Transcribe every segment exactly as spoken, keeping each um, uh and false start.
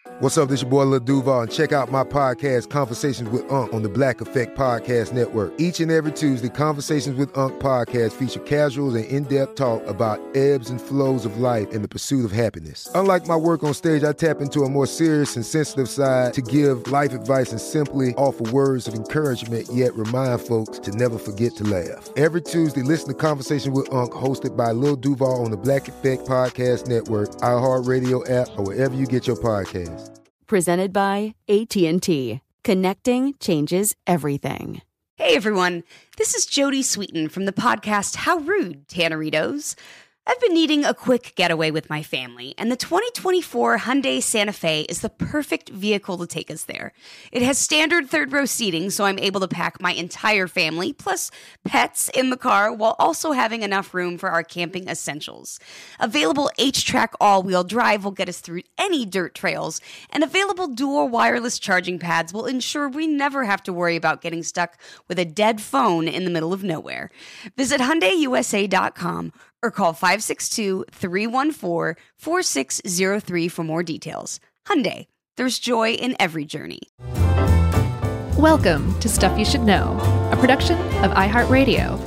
What's up, this your boy Lil Duval, and check out my podcast, Conversations with Unc, on the Black Effect Podcast Network. Each and every Tuesday, Conversations with Unc podcast feature casuals and in-depth talk about ebbs and flows of life and the pursuit of happiness. Unlike my work on stage, I tap into a more serious and sensitive side to give life advice and simply offer words of encouragement, yet remind folks to never forget to laugh. Every Tuesday, listen to Conversations with Unc, hosted by Lil Duval on the Black Effect Podcast Network, iHeartRadio app, or wherever you get your podcasts. Presented by A T and T. Connecting changes everything. Hey everyone, this is Jodie Sweetin from the podcast How Rude, Tanneritos. I've been needing a quick getaway with my family, and the twenty twenty-four Hyundai Santa Fe is the perfect vehicle to take us there. It has standard third-row seating, so I'm able to pack my entire family, plus pets, in the car, while also having enough room for our camping essentials. Available H-Track all-wheel drive will get us through any dirt trails, and available dual wireless charging pads will ensure we never have to worry about getting stuck with a dead phone in the middle of nowhere. Visit Hyundai U S A dot com or call five six two, three one four, four six zero three for more details. Hyundai, there's joy in every journey. Welcome to Stuff You Should Know, a production of iHeartRadio.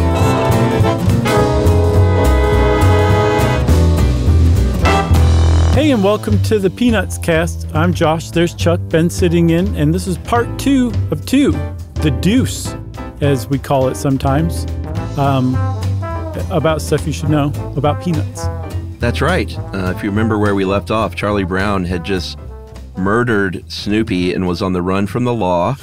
Hey, and welcome to the Peanuts Cast. I'm Josh, there's Chuck, Ben sitting in, and this is part two of two, the deuce, as we call it sometimes. Um... about stuff you should know about Peanuts. That's right. Uh, if you remember where we left off, Charlie Brown had just murdered Snoopy and was on the run from the law.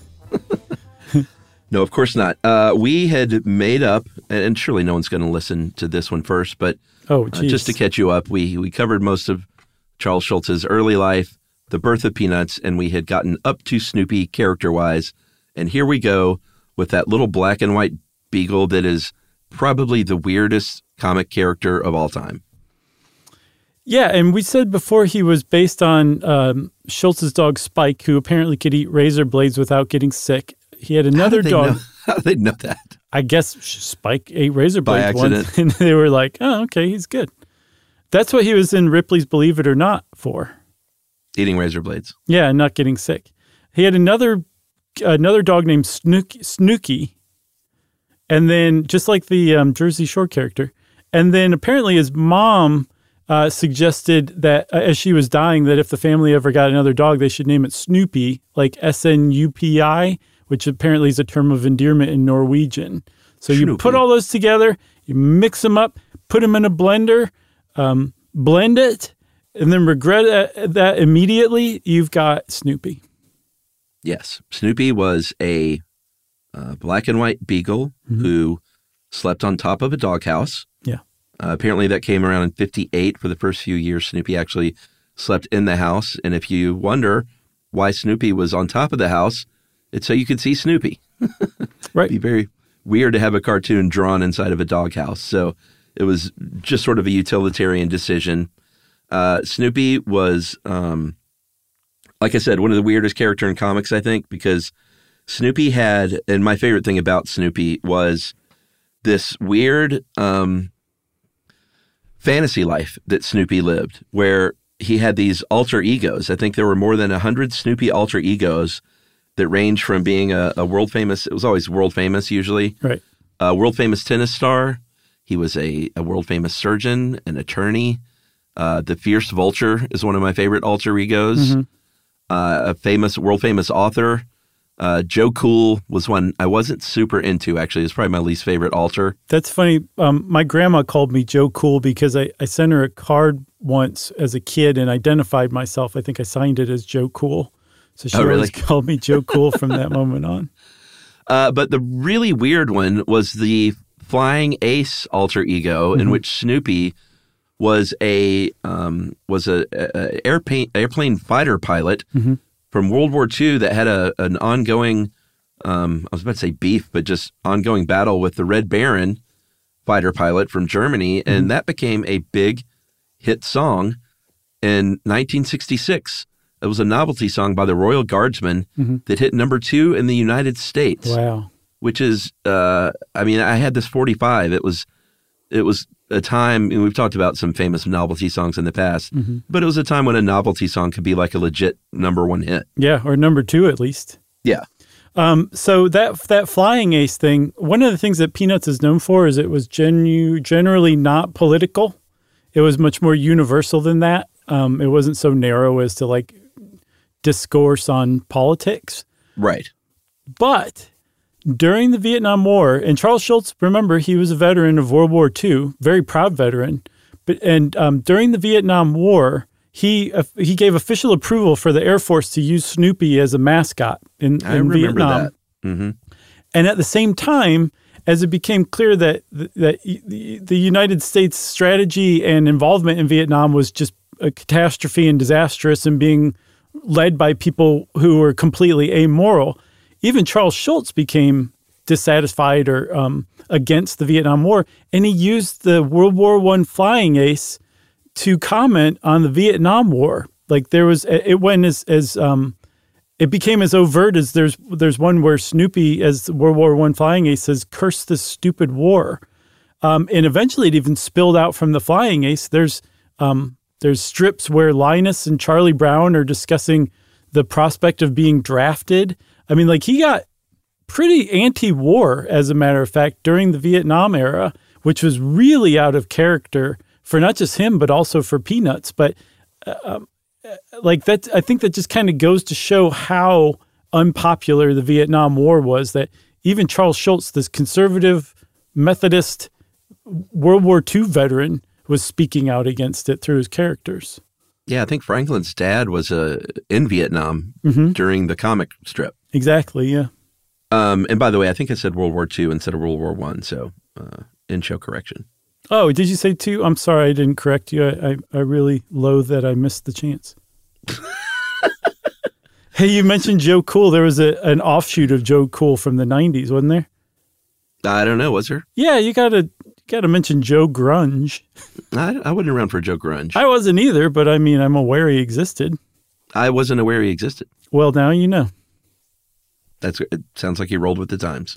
No, of course not. Uh, we had made up, and surely no one's going to listen to this one first, but oh, uh, just to catch you up, we, we covered most of Charles Schulz's early life, the birth of Peanuts, and we had gotten up to Snoopy character-wise. And here we go with that little black and white beagle that is probably the weirdest comic character of all time. Yeah, and we said before he was based on um, Schultz's dog Spike, who apparently could eat razor blades without getting sick. He had another how dog. Know, how did they know that? I guess Spike ate razor By blades accident. once, and they were like, oh, okay, he's good. That's what he was in Ripley's Believe It or Not for. Eating razor blades. Yeah, and not getting sick. He had another another dog named Snooky, Snooky. And then, just like the um, Jersey Shore character, and then apparently his mom uh, suggested that uh, as she was dying, that if the family ever got another dog, they should name it Snoopy, like S N U P I, which apparently is a term of endearment in Norwegian. So you Snoopy. put all those together, you mix them up, put them in a blender, um, blend it, and then regret that, that immediately, you've got Snoopy. Yes. Snoopy was a Uh, black and white beagle mm-hmm. who slept on top of a doghouse. Yeah. Uh, apparently that came around in fifty-eight. For the first few years, Snoopy actually slept in the house. And if you wonder why Snoopy was on top of the house, it's so you could see Snoopy. Right. It'd be very weird to have a cartoon drawn inside of a doghouse. So it was just sort of a utilitarian decision. Uh, Snoopy was, um, like I said, one of the weirdest characters in comics, I think, because Snoopy had, and my favorite thing about Snoopy was this weird um, fantasy life that Snoopy lived, where he had these alter egos. I think there were more than a hundred Snoopy alter egos that range from being a, a world famous, it was always world famous usually, right? A world famous tennis star. He was a, a world famous surgeon, an attorney. Uh, the Fierce Vulture is one of my favorite alter egos. Mm-hmm. Uh, a famous, world famous author. Uh, Joe Cool was one I wasn't super into, actually. It's probably my least favorite alter. That's funny. Um, my grandma called me Joe Cool because I, I sent her a card once as a kid and identified myself. I think I signed it as Joe Cool. So she oh, really? always called me Joe Cool from that moment on. Uh, but the really weird one was the Flying Ace alter ego, mm-hmm. in which Snoopy was a um, was a, a airplane airplane fighter pilot mm-hmm. from World War Two that had a an ongoing, um, I was about to say beef, but just ongoing battle with the Red Baron fighter pilot from Germany, mm-hmm. and that became a big hit song in nineteen sixty-six. It was a novelty song by the Royal Guardsmen mm-hmm. that hit number two in the United States. Wow. Which is, uh, I mean, I had this forty-five. It was it was a time, and we've talked about some famous novelty songs in the past, Mm-hmm. but it was a time when a novelty song could be like a legit number one hit. Yeah, or number two at least. Yeah. Um, so that that flying ace thing, one of the things that Peanuts is known for is it was genu- generally not political. It was much more universal than that. Um, it wasn't so narrow as to like discourse on politics. Right. But during the Vietnam War, and Charles Schulz, remember, he was a veteran of World War Two, very proud veteran. But and um, during the Vietnam War, he uh, he gave official approval for the Air Force to use Snoopy as a mascot in, I in remember Vietnam. that. Mm-hmm. And at the same time, as it became clear that that the, the United States strategy and involvement in Vietnam was just a catastrophe and disastrous and being led by people who were completely amoral, even Charles Schulz became dissatisfied or um, against the Vietnam War, and he used the World War One flying ace to comment on the Vietnam War. Like there was, it went as as um, it became as overt as there's there's one where Snoopy, as World War One flying ace, says, "Curse this stupid war," um, and eventually it even spilled out from the flying ace. There's um, there's strips where Linus and Charlie Brown are discussing the prospect of being drafted. I mean, like he got pretty anti-war, as a matter of fact, during the Vietnam era, which was really out of character for not just him, but also for Peanuts. But uh, like that, I think that just kind of goes to show how unpopular the Vietnam War was, that even Charles Schulz, this conservative Methodist World War Two veteran, was speaking out against it through his characters. Yeah, I think Franklin's dad was uh, in Vietnam Mm-hmm. during the comic strip. Exactly, yeah. Um, and by the way, I think I said World War Two instead of World War One, so uh, in-show correction. Oh, did you say two? I'm sorry, I didn't correct you. I, I, I really loathe that I missed the chance. Hey, you mentioned Joe Cool. There was a, an offshoot of Joe Cool from the nineties, wasn't there? I don't know, was there? Yeah, you gotta you gotta mention Joe Grunge. I, I wasn't around for Joe Grunge. I wasn't either, but I mean, I'm aware he existed. I wasn't aware he existed. Well, now you know. That's it. Sounds like he rolled with the times.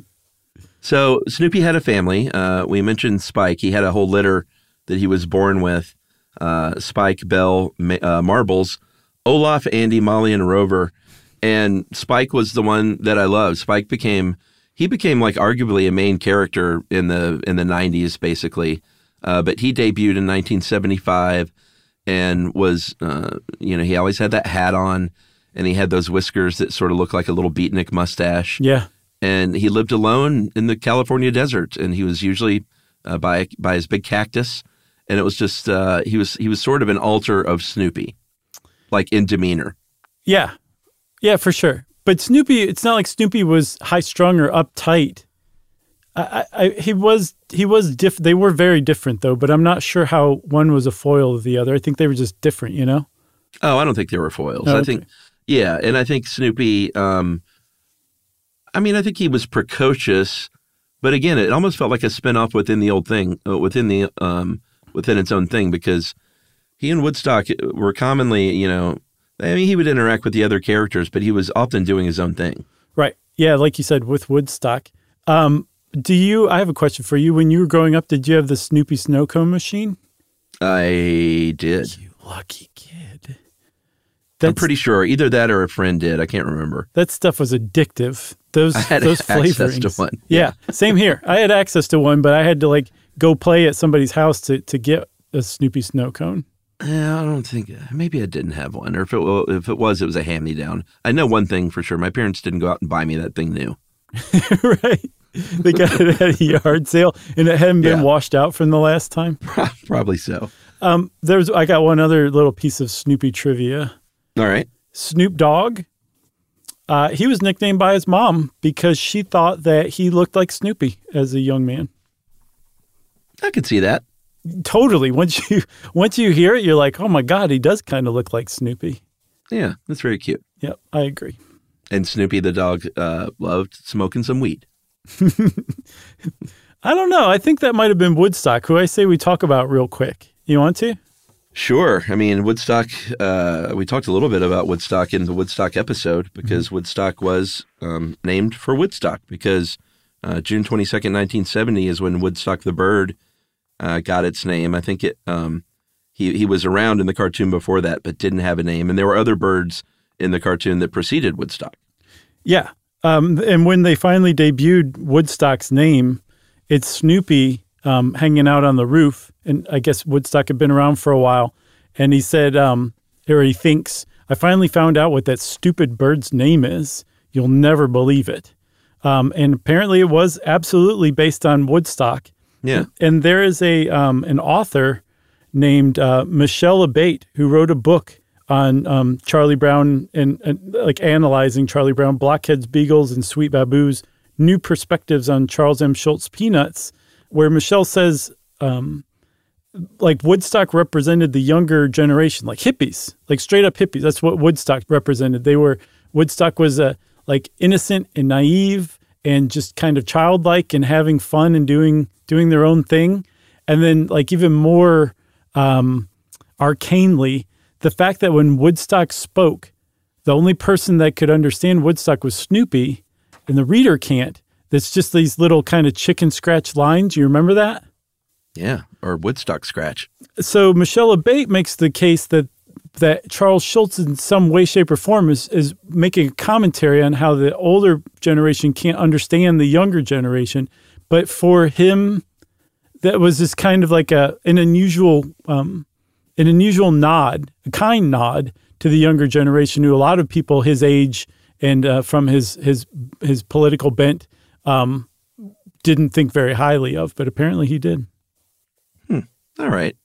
So Snoopy had a family. Uh, we mentioned Spike. He had a whole litter that he was born with. Uh, Spike, Belle, Ma- uh, Marbles, Olaf, Andy, Molly, and Rover. And Spike was the one that I loved. Spike became he became like arguably a main character in the in the nineties, basically. Uh, but he debuted in nineteen seventy-five and was uh, you know he always had that hat on, and he had those whiskers that sort of looked like a little beatnik mustache. Yeah. And he lived alone in the California desert, and he was usually uh, by by his big cactus, and it was just uh, he was he was sort of an alter of Snoopy, like in demeanor. Yeah. Yeah, for sure. But Snoopy, it's not like Snoopy was high strung or uptight. I, I, he was he was diff. They were very different though, but I'm not sure how one was a foil of the other. I think they were just different, you know. Oh, I don't think they were foils. Oh, I okay. think yeah, and I think Snoopy. Um, I mean, I think he was precocious, but again, it almost felt like a spinoff within the old thing, uh, within the um, within its own thing, because he and Woodstock were commonly, you know, I mean, he would interact with the other characters, but he was often doing his own thing. Right. Yeah, like you said, with Woodstock. Um, do you? I have a question for you. When you were growing up, did you have the Snoopy snow cone machine? I did. You lucky kid. I'm That's, pretty sure either that or a friend did. I can't remember. that stuff was addictive. Those I had those access flavorings. to one. Yeah, same here. I had access to one, but I had to like go play at somebody's house to to get a Snoopy snow cone. Yeah, I don't think maybe I didn't have one, or if it well, if it was, it was a hand me down. I know one thing for sure: my parents didn't go out and buy me that thing new. Right. They got it at a yard sale, and it hadn't been Yeah. washed out from the last time. Probably so. Um, there's I got one other little piece of Snoopy trivia. All right. Snoop Dogg. Uh, he was nicknamed by his mom because she thought that he looked like Snoopy as a young man. I could see that. Totally. Once you once you hear it, you're like, oh my God, he does kind of look like Snoopy. Yeah, that's very cute. Yep, I agree. And Snoopy the dog uh, loved smoking some weed. I don't know. I think that might have been Woodstock, who I say we talk about real quick. You want to? Sure. I mean, Woodstock, uh, we talked a little bit about Woodstock in the Woodstock episode because mm-hmm. Woodstock was um, named for Woodstock because uh, June twenty-second, nineteen seventy is when Woodstock the bird uh, got its name. I think it um, he he was around in the cartoon before that, but didn't have a name. And there were other birds in the cartoon that preceded Woodstock. Yeah. Um, and when they finally debuted Woodstock's name, it's Snoopy um, hanging out on the roof. And I guess Woodstock had been around for a while. And he said, um, or he thinks, I finally found out what that stupid bird's name is. You'll never believe it. Um, and apparently it was absolutely based on Woodstock. Yeah. And, and there is a um, an author named uh, Michelle Abate who wrote a book on um, Charlie Brown and, and like analyzing Charlie Brown, blockheads, beagles, and sweet baboos, new perspectives on Charles M. Schulz peanuts, where Michelle says, um, like Woodstock represented the younger generation, like hippies, like straight up hippies. That's what Woodstock represented. They were, Woodstock was a, like innocent and naive and just kind of childlike and having fun and doing, doing their own thing. And then like even more um, arcanely, the fact that when Woodstock spoke, the only person that could understand Woodstock was Snoopy, and the reader can't. That's just these little kind of chicken scratch lines. You remember that? Yeah, or Woodstock scratch. So Michelle Abate makes the case that that Charles Schulz in some way, shape, or form is, is making a commentary on how the older generation can't understand the younger generation. But for him, that was just kind of like a an unusual um, an unusual nod, a kind nod to the younger generation, who a lot of people his age and uh, from his his his political bent um, didn't think very highly of, but apparently he did. Hmm. All right.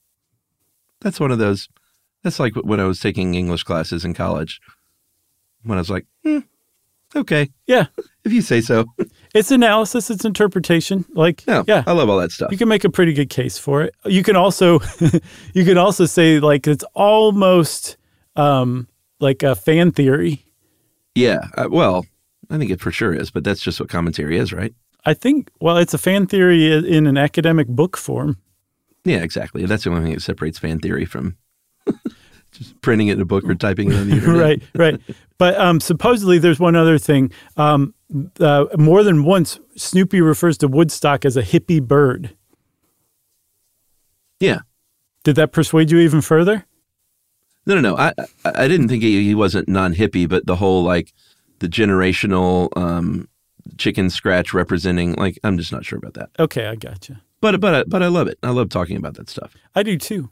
That's one of those. That's like when I was taking English classes in college, when I was like, hmm, okay. Yeah. If you say so. It's analysis, it's interpretation. Like, No, yeah. I love all that stuff. You can make a pretty good case for it. You can also, you can also say like it's almost um, like a fan theory. Yeah. Uh, well, I think it for sure is, but that's just what commentary is, right? I think, well, it's a fan theory in an academic book form. Yeah, exactly. That's the only thing that separates fan theory from just printing it in a book or typing it on the internet. Right, right. But um, supposedly there's one other thing. Um, uh, more than once, Snoopy refers to Woodstock as a hippie bird. Yeah. Did that persuade you even further? No, no, no. I I didn't think he, he wasn't non-hippie, but the whole like the generational um, chicken scratch representing, like, I'm just not sure about that. Okay, I gotcha. But but but I love it. I love talking about that stuff. I do too.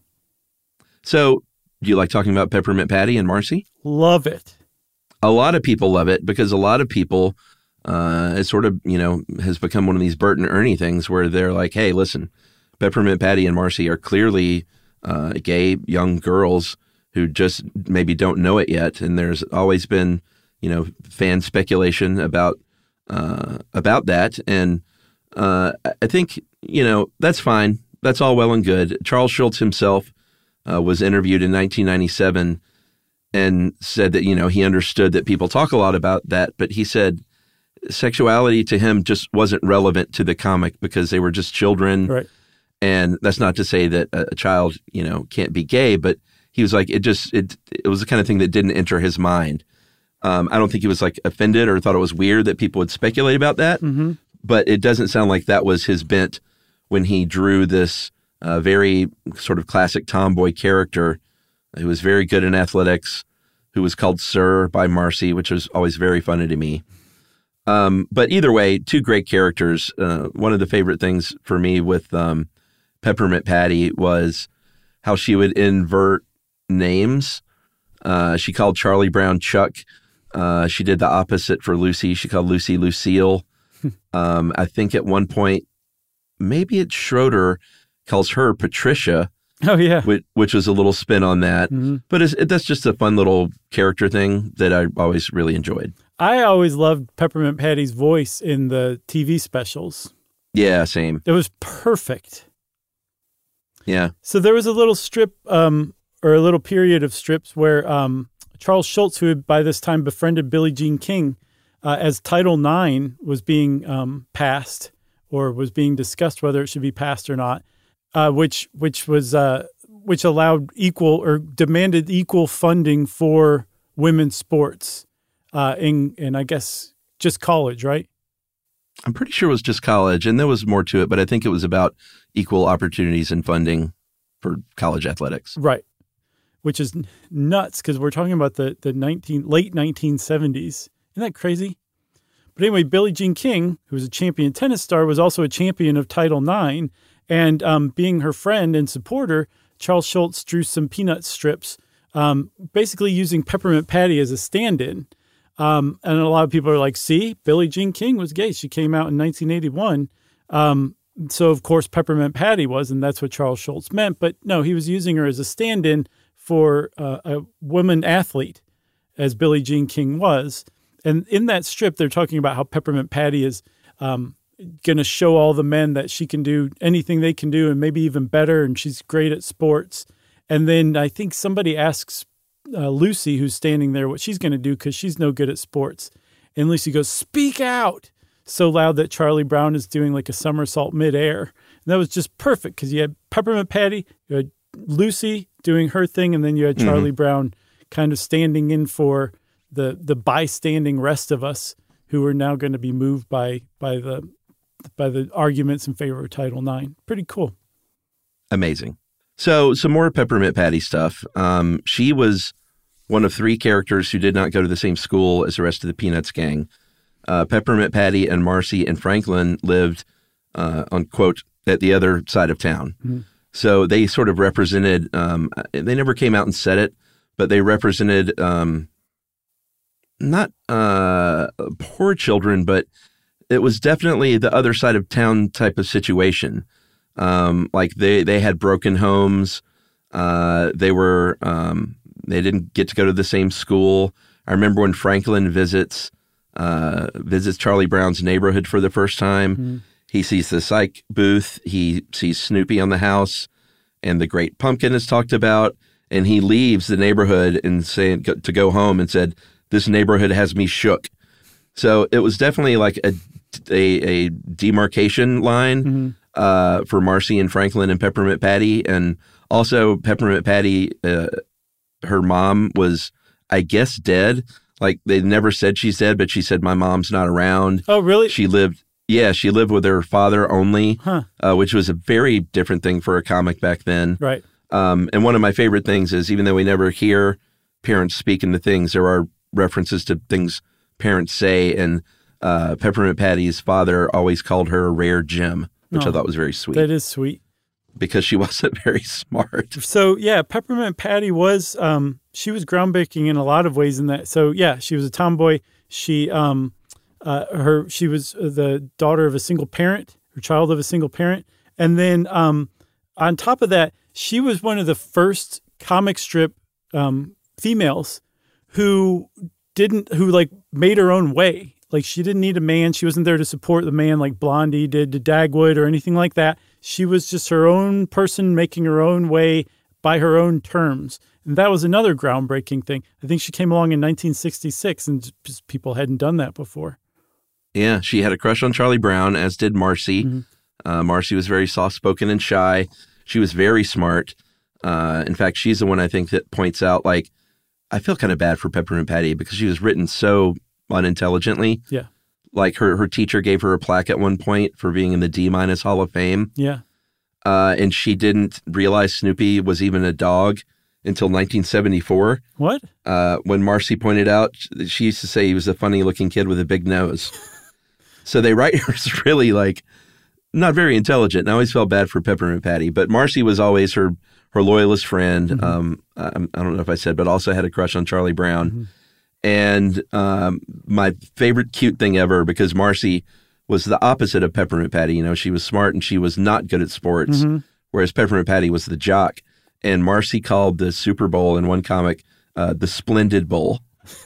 So, do you like talking about Peppermint Patty and Marcy? Love it. A lot of people love it because a lot of people, uh, it sort of, you know, has become one of these Bert and Ernie things where they're like, hey, listen, Peppermint Patty and Marcy are clearly uh, gay young girls who just maybe don't know it yet. And there's always been, you know, fan speculation about uh, about that. And uh, I think, you know, that's fine. That's all well and good. Charles Schulz himself uh, was interviewed in nineteen ninety-seven and said that, you know, he understood that people talk a lot about that, but he said sexuality to him just wasn't relevant to the comic because they were just children. Right. And that's not to say that a child, you know, can't be gay, but he was like, it just, it it was the kind of thing that didn't enter his mind. Um, I don't think he was like offended or thought it was weird that people would speculate about that, Mm-hmm. but it doesn't sound like that was his bent when he drew this uh, very sort of classic tomboy character who was very good in athletics, who was called Sir by Marcy, which was always very funny to me. Um, but either way, two great characters. Uh, one of the favorite things for me with um, Peppermint Patty was how she would invert names. Uh, she called Charlie Brown Chuck. Uh, she did the opposite for Lucy. She called Lucy Lucille. um, I think at one point, maybe it's Schroeder calls her Patricia. Oh, yeah. Which, which was a little spin on that. Mm-hmm. But it's, it, that's just a fun little character thing that I always really enjoyed. I always loved Peppermint Patty's voice in the T V specials. Yeah, same. It was perfect. Yeah. So there was a little strip um, or a little period of strips where um, Charles Schulz, who had by this time befriended Billie Jean King, uh, as Title nine was being um, passed or was being discussed whether it should be passed or not, uh, which which was uh, which allowed equal or demanded equal funding for women's sports uh, in in I guess just college, right? I'm pretty sure it was just college, and there was more to it, but I think it was about equal opportunities and funding for college athletics. Right. Which is nuts because we're talking about the, the nineteen, late nineteen seventies. Isn't that crazy? But anyway, Billie Jean King, who was a champion tennis star, was also a champion of Title nine. And um, being her friend and supporter, Charles Schulz drew some peanut strips, um, basically using Peppermint Patty as a stand-in. Um, and a lot of people are like, see, Billie Jean King was gay. She came out in nineteen eighty-one. Um, so, of course, Peppermint Patty was, and that's what Charles Schulz meant. But no, he was using her as a stand-in for uh, a woman athlete, as Billie Jean King was. And in that strip, they're talking about how Peppermint Patty is um, going to show all the men that she can do anything they can do and maybe even better, and she's great at sports. And then I think somebody asks uh, Lucy, who's standing there, what she's going to do because she's no good at sports. And Lucy goes, "Speak out!" so loud that Charlie Brown is doing like a somersault midair. And that was just perfect because you had Peppermint Patty, you had Lucy doing her thing, and then you had Charlie mm-hmm. Brown kind of standing in for the the bystanding rest of us who are now going to be moved by by the by the arguments in favor of Title nine. Pretty cool. Amazing. So some more Peppermint Patty stuff. Um, she was one of three characters who did not go to the same school as the rest of the Peanuts gang. Uh, Peppermint Patty and Marcy and Franklin lived uh, on, quote, at the other side of town. Mm-hmm. So they sort of represented, um, they never came out and said it, but they represented um, not uh, poor children, but it was definitely the other side of town type of situation. Um, like they, they had broken homes. Uh, they were, um, they didn't get to go to the same school. I remember when Franklin visits, uh, visits Charlie Brown's neighborhood for the first time. Mm-hmm. He sees the psych booth. He sees Snoopy on the house, and the Great Pumpkin is talked about. And he leaves the neighborhood and saying to go home and said, "This neighborhood has me shook." So it was definitely like a a, a demarcation line mm-hmm. uh, for Marcy and Franklin and Peppermint Patty, and also Peppermint Patty. Uh, her mom was, I guess, dead. Like they never said she's dead, but she said my mom's not around. Oh, really? She lived. Yeah, she lived with her father only, huh. uh, which was a very different thing for a comic back then. Right. Um, and one of my favorite things is, even though we never hear parents speak into things, there are references to things parents say. And uh, Peppermint Patty's father always called her a rare gem, which oh, I thought was very sweet. That is sweet. Because she wasn't very smart. So, yeah, Peppermint Patty was, um, she was groundbreaking in a lot of ways in that. So, yeah, she was a tomboy. She... Um, Uh, her, she was the daughter of a single parent, or child of a single parent. And then um, on top of that, she was one of the first comic strip um, females who didn't, who like made her own way. Like she didn't need a man. She wasn't there to support the man like Blondie did to Dagwood or anything like that. She was just her own person making her own way by her own terms. And that was another groundbreaking thing. I think she came along in nineteen sixty-six and just people hadn't done that before. Yeah, she had a crush on Charlie Brown, as did Marcy. Mm-hmm. Uh, Marcy was very soft-spoken and shy. She was very smart. Uh, in fact, she's the one I think that points out, like, I feel kind of bad for Peppermint Patty because she was written so unintelligently. Yeah. Like, her, her teacher gave her a plaque at one point for being in the D-minus Hall of Fame. Yeah. Uh, and she didn't realize Snoopy was even a dog until nineteen seventy-four. What? Uh, when Marcy pointed out, she used to say he was a funny-looking kid with a big nose. So they write her as really, like, not very intelligent. And I always felt bad for Peppermint Patty. But Marcy was always her her loyalist friend. Mm-hmm. Um, I, I don't know if I said, but also had a crush on Charlie Brown. Mm-hmm. And um, my favorite cute thing ever, because Marcy was the opposite of Peppermint Patty. You know, she was smart and she was not good at sports, mm-hmm. whereas Peppermint Patty was the jock. And Marcy called the Super Bowl in one comic uh, the Splendid Bowl,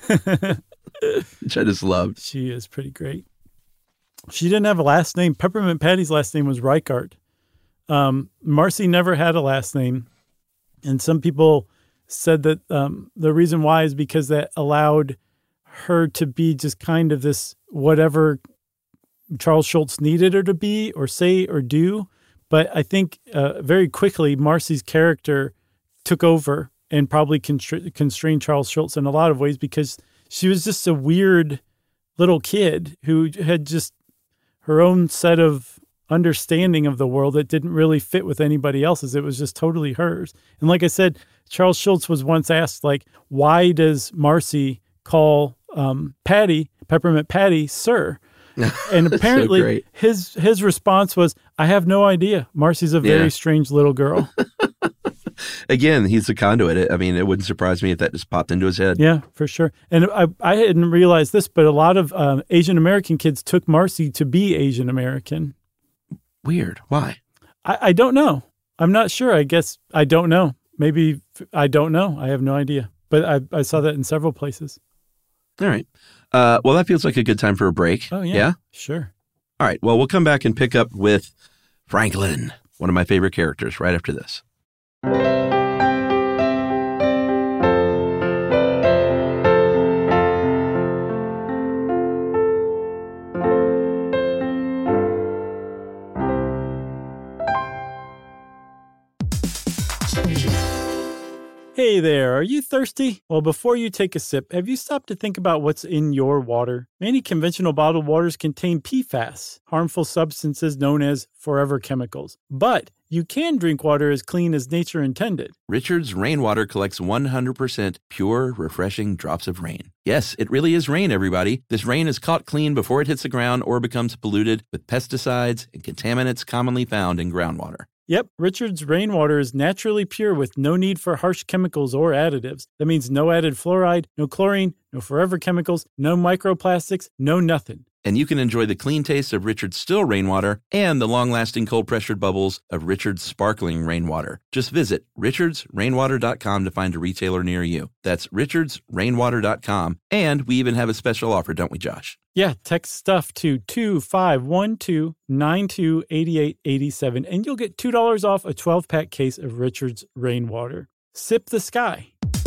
which I just loved. She is pretty great. She didn't have a last name. Peppermint Patty's last name was Reichart. Um, Marcy never had a last name. And some people said that um, the reason why is because that allowed her to be just kind of this whatever Charles Schulz needed her to be or say or do. But I think uh, very quickly, Marcy's character took over and probably constr- constrained Charles Schulz in a lot of ways because she was just a weird little kid who had just, her own set of understanding of the world that didn't really fit with anybody else's. It was just totally hers. And like I said, Charles Schulz was once asked, like, why does Marcy call um, Patty, Peppermint Patty, sir? And apparently so his his response was, I have no idea. Marcy's a very Yeah. strange little girl. Again, he's a conduit. I mean, it wouldn't surprise me if that just popped into his head. Yeah, for sure. And I, I hadn't realized this, but a lot of um, Asian American kids took Marcy to be Asian American. Weird. Why? I, I don't know. I'm not sure. I guess I don't know. Maybe I don't know. I have no idea. But I, I saw that in several places. All right. Uh, well, that feels like a good time for a break. Oh, yeah. Yeah? Sure. All right. Well, we'll come back and pick up with Franklin, one of my favorite characters, right after this. Hey there, are you thirsty? Well, before you take a sip, have you stopped to think about what's in your water? Many conventional bottled waters contain P FAS, harmful substances known as forever chemicals. But you can drink water as clean as nature intended. Richard's Rainwater collects one hundred percent pure, refreshing drops of rain. Yes, it really is rain, everybody. This rain is caught clean before it hits the ground or becomes polluted with pesticides and contaminants commonly found in groundwater. Yep, Richard's Rainwater is naturally pure with no need for harsh chemicals or additives. That means no added fluoride, no chlorine, no forever chemicals, no microplastics, no nothing. And you can enjoy the clean taste of Richard's still rainwater and the long-lasting cold-pressured bubbles of Richard's sparkling rainwater. Just visit richards rainwater dot com to find a retailer near you. That's richards rainwater dot com. And we even have a special offer, don't we, Josh? Yeah, text stuff to two five one two, nine two eight eight eight seven, and you'll get two dollars off a twelve-pack case of Richard's Rainwater. Sip the sky.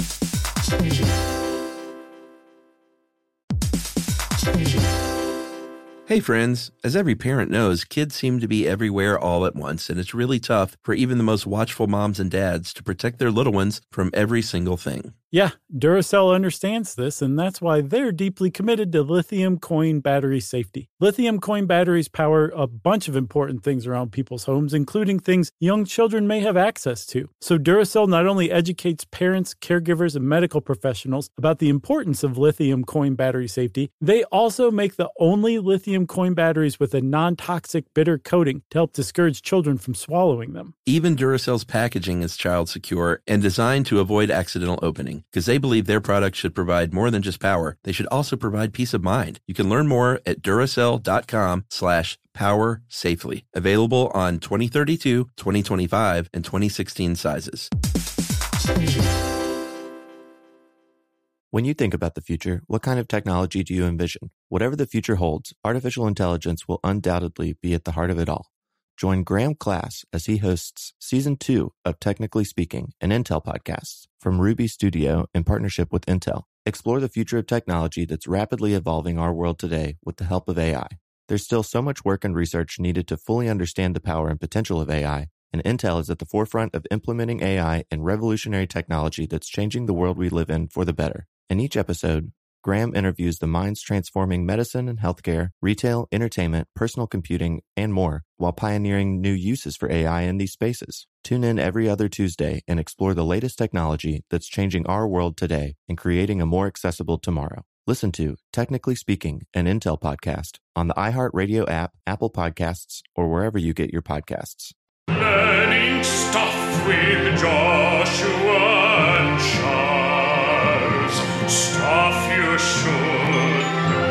Hey friends, as every parent knows, kids seem to be everywhere all at once, and it's really tough for even the most watchful moms and dads to protect their little ones from every single thing. Yeah, Duracell understands this, and that's why they're deeply committed to lithium coin battery safety. Lithium coin batteries power a bunch of important things around people's homes, including things young children may have access to. So Duracell not only educates parents, caregivers, and medical professionals about the importance of lithium coin battery safety, they also make the only lithium coin batteries with a non-toxic bitter coating to help discourage children from swallowing them. Even Duracell's packaging is child secure and designed to avoid accidental opening, because they believe their products should provide more than just power. They should also provide peace of mind. You can learn more at Duracell.com slash power safely. Available on twenty thirty-two, twenty twenty-five, and twenty sixteen sizes. When you think about the future, what kind of technology do you envision? Whatever the future holds, artificial intelligence will undoubtedly be at the heart of it all. Join Graham Class as he hosts Season two of Technically Speaking, an Intel podcast from Ruby Studio in partnership with Intel. Explore the future of technology that's rapidly evolving our world today with the help of A I. There's still so much work and research needed to fully understand the power and potential of A I, and Intel is at the forefront of implementing A I and revolutionary technology that's changing the world we live in for the better. In each episode, Graham interviews the minds transforming medicine and healthcare, retail, entertainment, personal computing, and more, while pioneering new uses for A I in these spaces. Tune in every other Tuesday and explore the latest technology that's changing our world today and creating a more accessible tomorrow. Listen to Technically Speaking, an Intel podcast on the iHeartRadio app, Apple Podcasts, or wherever you get your podcasts. Learning stuff with Joshua and Charles. Stuff you should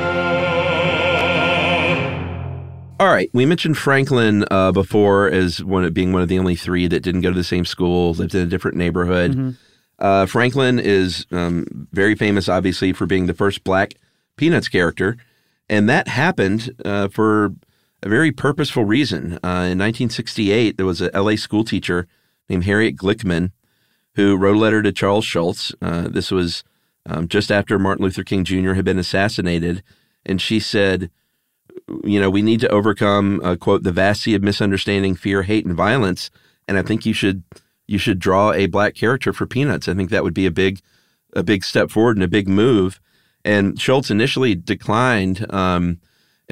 know. All right, we mentioned Franklin uh, before as one of, being one of the only three that didn't go to the same school, lived in a different neighborhood. Mm-hmm. Uh, Franklin is um, very famous, obviously, for being the first black Peanuts character, and that happened uh, for a very purposeful reason. Uh, in nineteen sixty-eight, there was a L A school teacher named Harriet Glickman who wrote a letter to Charles Schulz. Uh, this was um, just after Martin Luther King Junior had been assassinated, and she said, you know, we need to overcome, uh, quote, the vast sea of misunderstanding, fear, hate, and violence, and I think you should you should draw a black character for Peanuts. I think that would be a big a big step forward and a big move. And Schulz initially declined, um,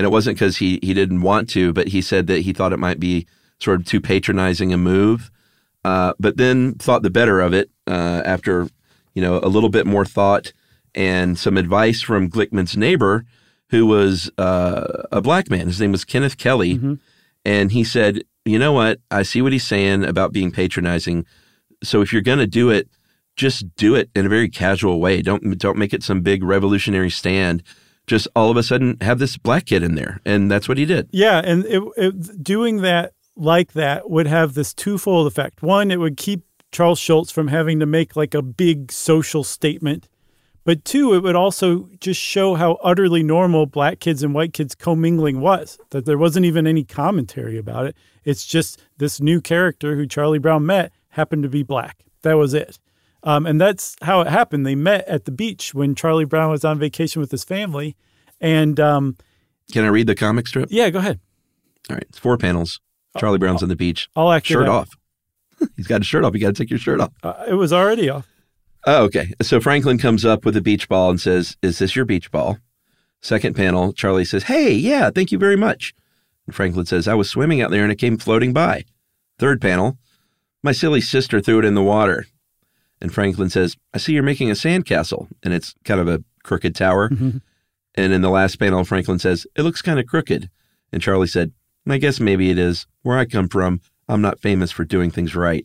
And it wasn't because he, he didn't want to, but he said that he thought it might be sort of too patronizing a move, uh, but then thought the better of it uh, after, you know, a little bit more thought and some advice from Glickman's neighbor, who was uh, a black man. His name was Kenneth Kelly. Mm-hmm. And he said, you know what? I see what he's saying about being patronizing. So if you're going to do it, just do it in a very casual way. Don't don't make it some big revolutionary stand. Just all of a sudden have this black kid in there. And that's what he did. Yeah, and it, it, doing that like that would have this twofold effect. One, it would keep Charles Schulz from having to make like a big social statement. But two, it would also just show how utterly normal black kids and white kids commingling was, that there wasn't even any commentary about it. It's just this new character who Charlie Brown met happened to be black. That was it. Um, and that's how it happened. They met at the beach when Charlie Brown was on vacation with his family. And um, can I read the comic strip? Yeah, go ahead. All right. It's four panels. Charlie Brown's I'll, on the beach. I'll act Shirt it out. off. He's got his shirt off. You got to take your shirt off. Uh, it was already off. Oh, okay. So Franklin comes up with a beach ball and says, is this your beach ball? Second panel, Charlie says, hey, yeah, thank you very much. And Franklin says, I was swimming out there and it came floating by. Third panel, my silly sister threw it in the water. And Franklin says, I see you're making a sandcastle. And it's kind of a crooked tower. Mm-hmm. And in the last panel, Franklin says, it looks kind of crooked. And Charlie said, I guess maybe it is. Where I come from, I'm not famous for doing things right.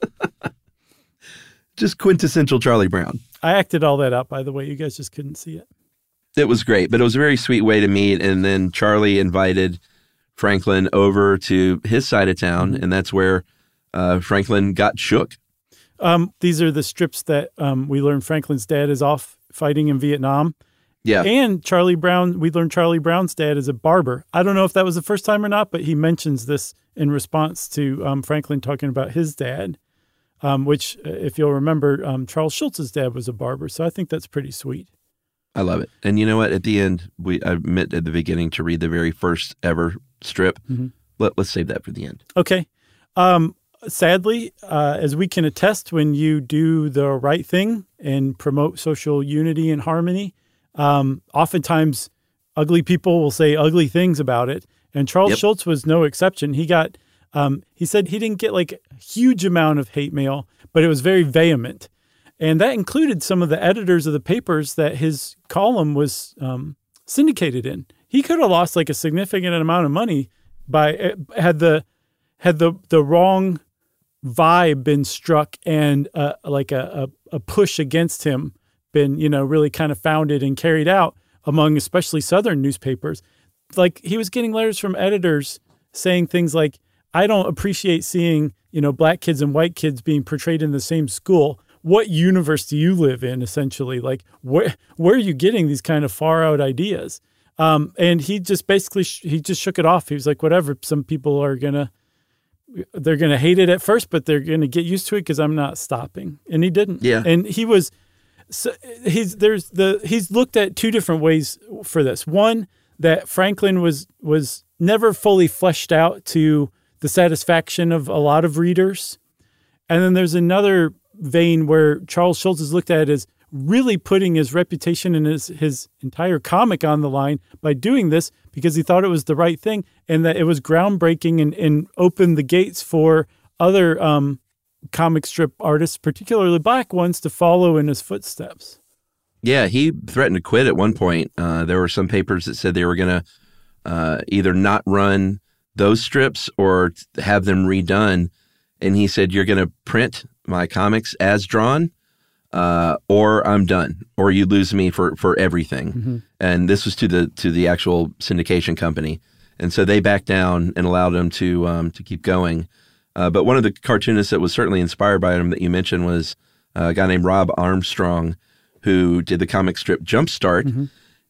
Just quintessential Charlie Brown. I acted all that out, by the way. You guys just couldn't see it. It was great, but it was a very sweet way to meet. And then Charlie invited Franklin over to his side of town, and that's where uh, Franklin got shook. Um, these are the strips that um, we learned Franklin's dad is off fighting in Vietnam. Yeah. And Charlie Brown, we learned Charlie Brown's dad is a barber. I don't know if that was the first time or not, but he mentions this in response to um, Franklin talking about his dad. Um, which, if you'll remember, um, Charles Schulz's dad was a barber. So I think that's pretty sweet. I love it. And you know what? At the end, we I meant at the beginning to read the very first ever strip. Mm-hmm. Let, let's save that for the end. Okay. Um, sadly, uh, as we can attest, when you do the right thing and promote social unity and harmony, um, oftentimes ugly people will say ugly things about it. And Charles yep. Schulz was no exception. He got... Um, he said he didn't get like a huge amount of hate mail, but it was very vehement. And that included some of the editors of the papers that his column was um, syndicated in. He could have lost like a significant amount of money by had the had the, the wrong vibe been struck and uh, like a, a, a push against him been, you know, really kind of founded and carried out among especially Southern newspapers. Like he was getting letters from editors saying things like, I don't appreciate seeing, you know, black kids and white kids being portrayed in the same school. What universe do you live in, essentially? Like, where where are you getting these kind of far out ideas? Um, and he just basically, sh- he just shook it off. He was like, whatever, some people are going to, they're going to hate it at first, but they're going to get used to it because I'm not stopping. And he didn't. Yeah. And he was, so he's, there's the, he's looked at two different ways for this. One, that Franklin was, was never fully fleshed out to the satisfaction of a lot of readers. And then there's another vein where Charles Schulz is looked at as really putting his reputation and his, his entire comic on the line by doing this because he thought it was the right thing and that it was groundbreaking and, and opened the gates for other um, comic strip artists, particularly black ones, to follow in his footsteps. Yeah, he threatened to quit at one point. Uh, there were some papers that said they were going to uh, either not run those strips or have them redone. And he said, you're going to print my comics as drawn uh, or I'm done, or you lose me for, for everything. Mm-hmm. And this was to the to the actual syndication company. And so they backed down and allowed him to um, to keep going. Uh, but one of the cartoonists that was certainly inspired by him that you mentioned was a guy named Rob Armstrong, who did the comic strip Jumpstart. Mm-hmm.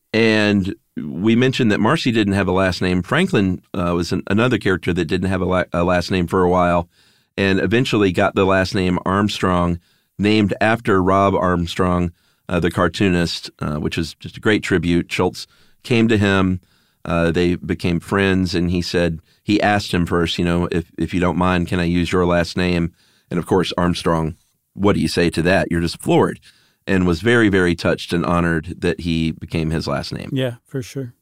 And we mentioned that Marcy didn't have a last name. Franklin uh, was an, another character that didn't have a, la- a last name for a while and eventually got the last name Armstrong, named after Rob Armstrong, uh, the cartoonist, uh, which is just a great tribute. Schulz came to him. Uh, they became friends, and he said, he asked him first, you know, if, if you don't mind, can I use your last name? And of course, Armstrong, what do you say to that? You're just floored. And was very, very touched and honored that he became his last name. Yeah, for sure.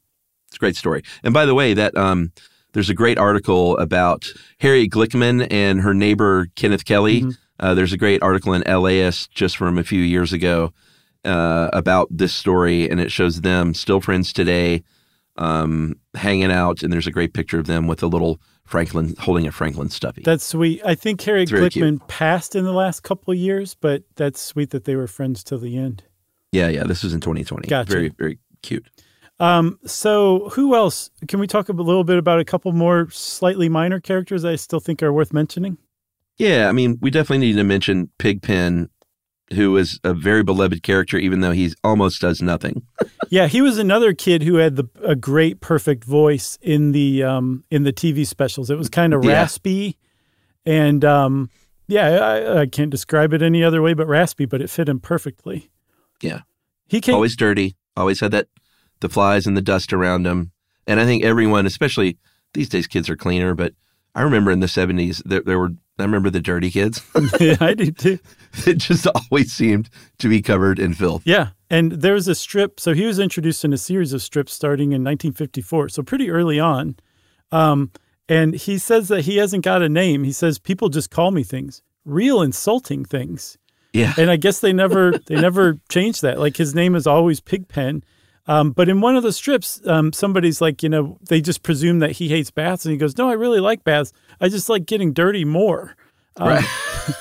It's a great story. And by the way, that um, there's a great article about Harriet Glickman and her neighbor Kenneth Kelly. Mm-hmm. Uh, there's a great article in L A S just from a few years ago uh, about this story, and it shows them still friends today, um, hanging out, and there's a great picture of them with a little Franklin holding a Franklin stuffy. That's sweet. I think Harriet Glickman cute. passed in the last couple of years, but that's sweet that they were friends till the end. Yeah, yeah. This was in twenty twenty. Gotcha. Very, very cute. Um, so who else? Can we talk a little bit about a couple more slightly minor characters I still think are worth mentioning? Yeah, I mean, we definitely need to mention Pigpen, who is a very beloved character, even though he almost does nothing. Yeah, he was another kid who had the, a great, perfect voice in the um, in the T V specials. It was kind of Yeah. raspy, and um, yeah, I, I can't describe it any other way but raspy, but it fit him perfectly. Yeah. He came, Always dirty, always had that, the flies and the dust around him. And I think everyone, especially these days, kids are cleaner, but I remember in the seventies, there, there were, I remember the dirty kids. Yeah, I do too. It just always seemed to be covered in filth. Yeah, and there was a strip. So he was introduced in a series of strips starting in nineteen fifty-four, so pretty early on. Um, and he says that he hasn't got a name. He says, people just call me things, real insulting things. Yeah. And I guess they never they never changed that. Like his name is always Pigpen. Um, but in one of the strips, um, somebody's like, you know, they just presume that he hates baths. And he goes, no, I really like baths. I just like getting dirty more. Um, Right.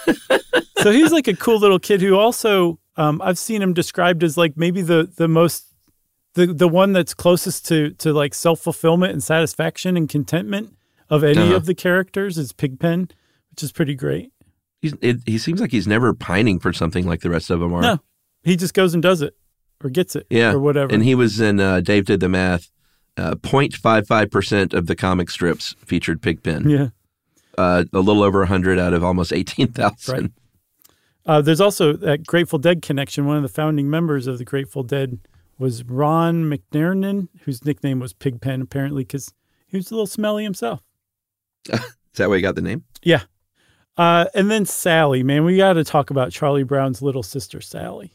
So he's like a cool little kid who also, um, I've seen him described as like maybe the the most, the, the one that's closest to to like self-fulfillment and satisfaction and contentment of any Uh-huh. of the characters is Pigpen, which is pretty great. He's, it, he seems like he's never pining for something like the rest of them are. No, he just goes and does it or gets it Yeah. or whatever. And he was in, uh, Dave did the math, uh, zero point five five percent of the comic strips featured Pigpen. yeah. Uh, a little over one hundred out of almost eighteen thousand. Right. Uh, there's also that Grateful Dead connection. One of the founding members of the Grateful Dead was Ron McNernan, whose nickname was Pigpen, apparently, because he was a little smelly himself. Is that why he got the name? Yeah. Uh, and then Sally, man, we got to talk about Charlie Brown's little sister, Sally.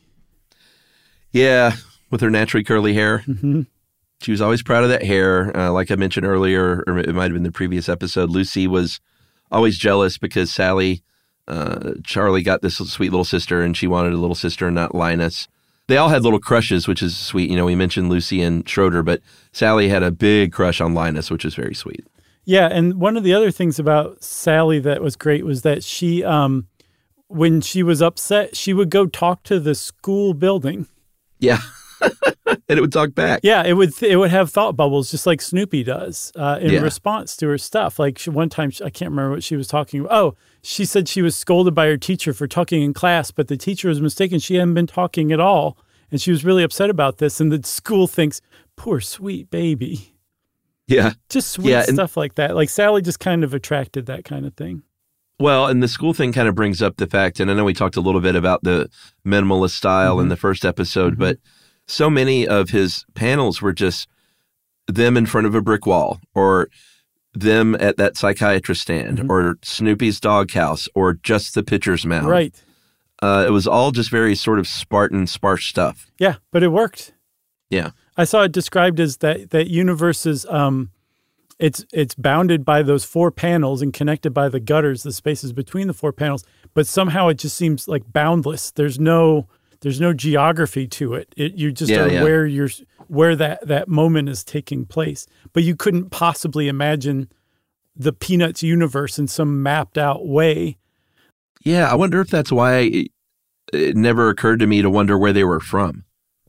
Yeah, with her naturally curly hair. Mm-hmm. She was always proud of that hair. Uh, like I mentioned earlier, or it might have been the previous episode, Lucy was always jealous because Sally, uh, Charlie got this sweet little sister, and she wanted a little sister and not Linus. They all had little crushes, which is sweet. You know, we mentioned Lucy and Schroeder, but Sally had a big crush on Linus, which is very sweet. Yeah, and one of the other things about Sally that was great was that she, um, when she was upset, she would go talk to the school building. Yeah. And it would talk back. Yeah, it would it would have thought bubbles just like Snoopy does uh, in Yeah. response to her stuff. Like she, one time, she, I can't remember what she was talking about. Oh, she said she was scolded by her teacher for talking in class, but the teacher was mistaken. She hadn't been talking at all, and she was really upset about this. And the school thinks, poor sweet baby. Yeah. Just sweet Yeah, and- stuff like that. Like Sally just kind of attracted that kind of thing. Well, and the school thing kind of brings up the fact, and I know we talked a little bit about the minimalist style Mm-hmm. in the first episode, but so many of his panels were just them in front of a brick wall, or them at that psychiatrist stand, Mm-hmm. or Snoopy's doghouse, or just the pitcher's mound. Right. Uh, it was all just very sort of Spartan, sparse stuff. Yeah, but it worked. Yeah. I saw it described as that that universe is um, it's it's bounded by those four panels and connected by the gutters, the spaces between the four panels. But somehow it just seems like boundless. There's no there's no geography to it. It you just Yeah, are yeah. where you're where that that moment is taking place. But you couldn't possibly imagine the Peanuts universe in some mapped out way. Yeah, I wonder if that's why it, it never occurred to me to wonder where they were from.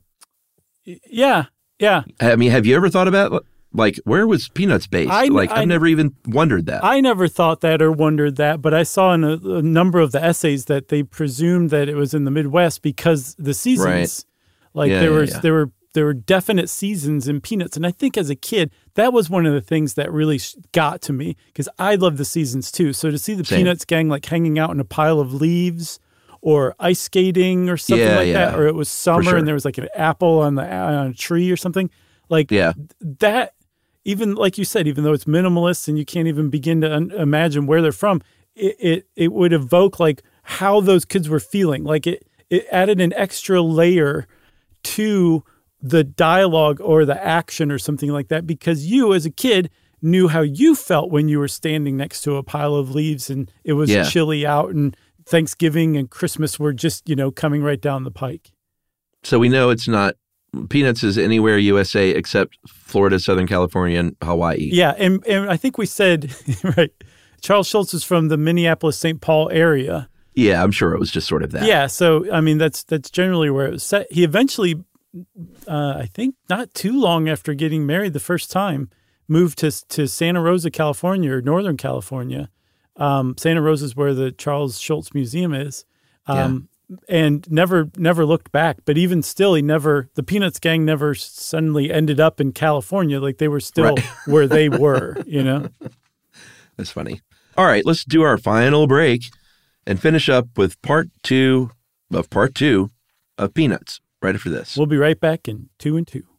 Y- Yeah, yeah. I mean, have you ever thought about, like, where was Peanuts based? I- like, I- I've never even wondered that. I never thought that or wondered that, but I saw in a, a number of the essays that they presumed that it was in the Midwest because the seasons, Right. like Yeah, there yeah, was yeah. there were there were definite seasons in Peanuts, and I think as a kid that was one of the things that really sh- got to me because I love the seasons too. So to see the Same. Peanuts gang like hanging out in a pile of leaves or ice skating or something Yeah, like that, yeah. or it was summer sure. and there was like an apple on the on a tree or something like Yeah. that. Even like you said, even though it's minimalist and you can't even begin to un- imagine where they're from, it, it it would evoke like how those kids were feeling. Like it it added an extra layer to the dialogue or the action or something like that, because you as a kid knew how you felt when you were standing next to a pile of leaves and it was Yeah. chilly out and Thanksgiving and Christmas were just, you know, coming right down the pike. So we know it's not, Peanuts is anywhere U S A except Florida, Southern California, and Hawaii. Yeah, and, and I think we said, right, Charles Schulz is from the Minneapolis, Saint Paul area. Yeah, I'm sure it was just sort of that. Yeah, so, I mean, that's that's generally where it was set. He eventually, uh, I think not too long after getting married the first time, moved to to Santa Rosa, California, or Northern California. Um, Santa Rosa is where the Charles Schulz Museum is. Um, and never never looked back. But even still, he never, the Peanuts gang never suddenly ended up in California. Like they were still Right. where they were, you know? That's funny. All right, let's do our final break and finish up with part two of part two of Peanuts right after this. We'll be right back in two and two.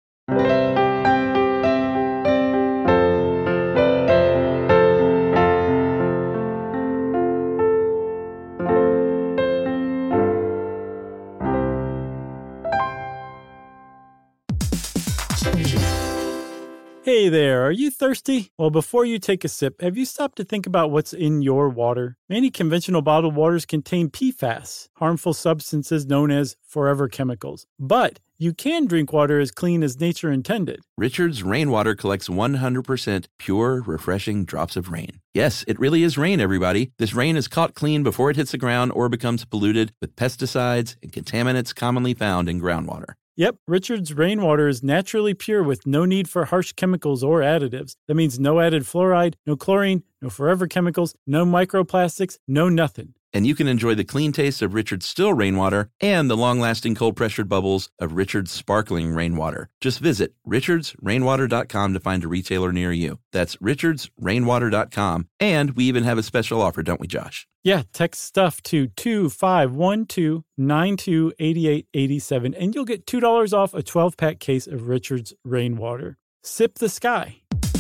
Hey there, are you thirsty? Well, before you take a sip, have you stopped to think about what's in your water? Many conventional bottled waters contain P FAS, harmful substances known as forever chemicals. But you can drink water as clean as nature intended. Richard's Rainwater collects one hundred percent pure, refreshing drops of rain. Yes, it really is rain, everybody. This rain is caught clean before it hits the ground or becomes polluted with pesticides and contaminants commonly found in groundwater. Yep, Richard's Rainwater is naturally pure with no need for harsh chemicals or additives. That means no added fluoride, no chlorine, no forever chemicals, no microplastics, no nothing. And you can enjoy the clean taste of Richard's still rainwater and the long-lasting cold-pressured bubbles of Richard's sparkling rainwater. Just visit richards rainwater dot com to find a retailer near you. That's richards rainwater dot com. And we even have a special offer, don't we, Josh? Yeah, text stuff to two five one two nine two eight eight eight seven and you'll get two dollars off a twelve-pack case of Richard's Rainwater. Sip the sky.